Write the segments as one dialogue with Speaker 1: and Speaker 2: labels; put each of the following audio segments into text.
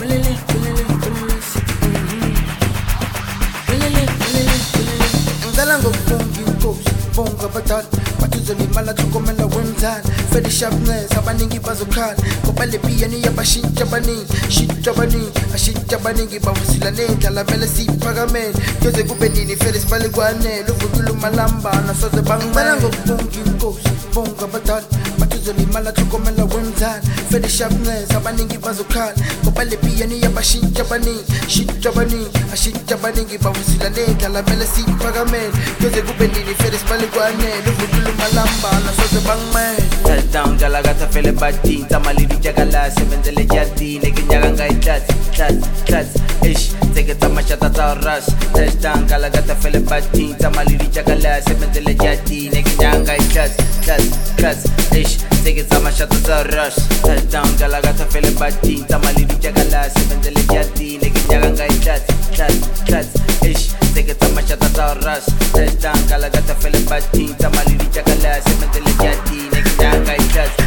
Speaker 1: ngicela ngokubonga inkosi bonga abadala bathuzolimala thukomela wenzani fede sharpness abaningi bazokhala ngoba le piyani yabashintsha abaningi shintsha abaningi ashintsha abaningi bavusila nendlala mele siyiphakamele kuyoze kube nini fede sibale kwanele uvukile umalambana soze bangicela ngokubonga inkosi bonga abadala bathuzolimala thukomela wenzani fede sharpness abaningi bazokhala ngoba le piyani yabashintsha abaningi shintsha abaningi ashintsha abaningi bavusila nendlala mele siyiphakamele kuyoze kube nini fede sibale kwanele uvukile umalambana soze bangimele
Speaker 2: touchdown galagata fele batin tamalidi jagala semenzele jardine kinyaka ngayithatha thatha ish take tamashata ta rush touchdown galagata fele batin tamalidi jagala semenzele jardine kinyaka ngayithatha ish take tamashata ta rush touchdown galagata fele batin tamalidi jagala semenzele jardine kinyaka ngayithatha ish take tamashata ta rush touchdown galagata fele batin tamalidi jagala semenzele jardine kinyaka ngayithatha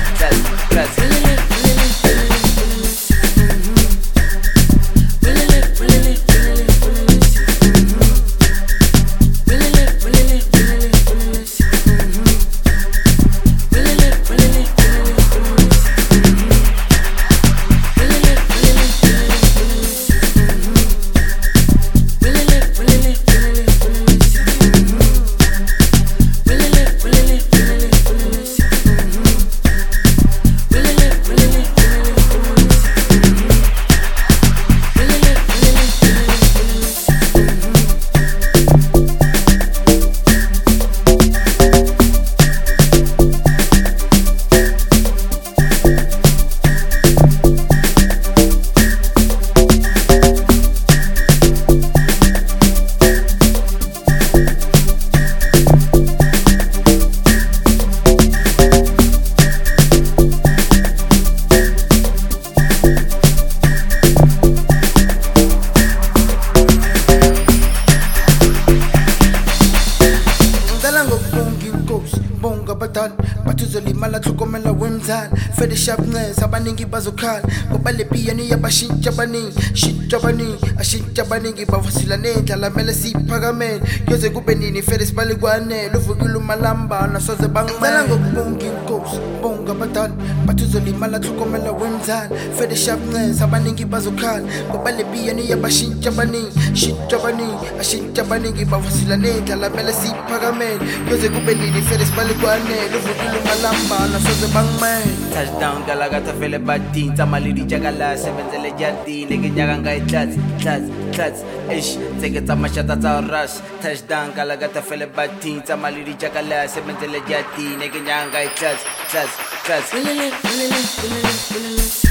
Speaker 1: bathuzolimala thukomela wenzani fede sharpness abaningi bazokhala ngoba le piyani yabashintsha abaningi shintsha abaningi ashintsha abaningi bavusila nendlala mele siyiphakamele kuyoze kube nini fede sibale kwanele uvukile umalambana soze bangicela ngokubonga inkosi bonga abadala bathuzolimala thukomela wenzani fede sharpness abaningi bazokhala ngoba le piyani yabashintsha abaningi shintsha abaningi ashintsha abaningi bavusila nendlala mele siyiphakamele kuyoze kube nini fede sibale kwanele uvukile umalambana soze bangimele
Speaker 2: touchdown galagata fele batin tamalidi jagala semenzele jardine kinyaka ngayithatha ish take tamashata ta rush touchdown galagata fele batin tamalidi jagala semenzele jardine kinyaka ngayithatha